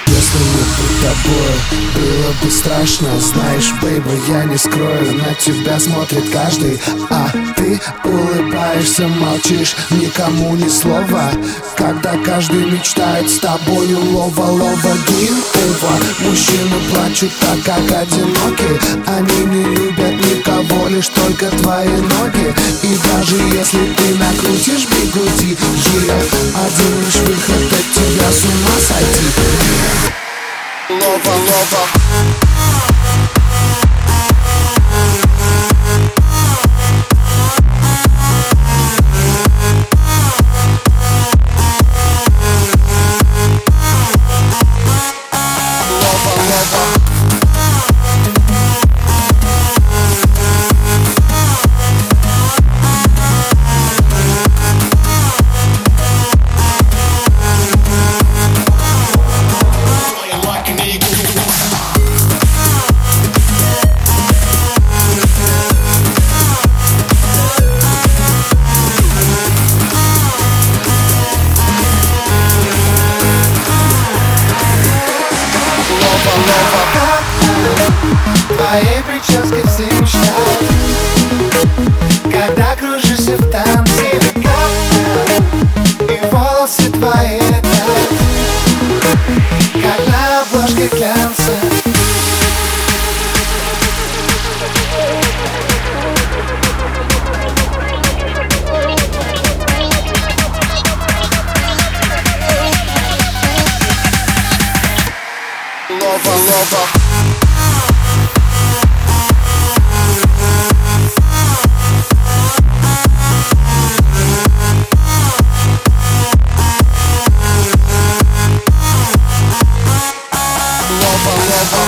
Если не быть тобой, было бы страшно. Знаешь, бейби, я не скрою, на тебя смотрит каждый. А ты улыбаешься, молчишь, никому ни слова. Когда каждый мечтает с тобою лова-лова гин-ува. Мужчины плачут так, как одиноки. Они не любят никого, лишь только твои ноги. И даже если ты накрутишь бигуди, один лишь выход от тебя, с ума сойти. Лова-лова. Твоей прической все мечтают, когда кружишься в танце. И волосы твои летают, как на обложке глянца. Лова-лова. Love, love.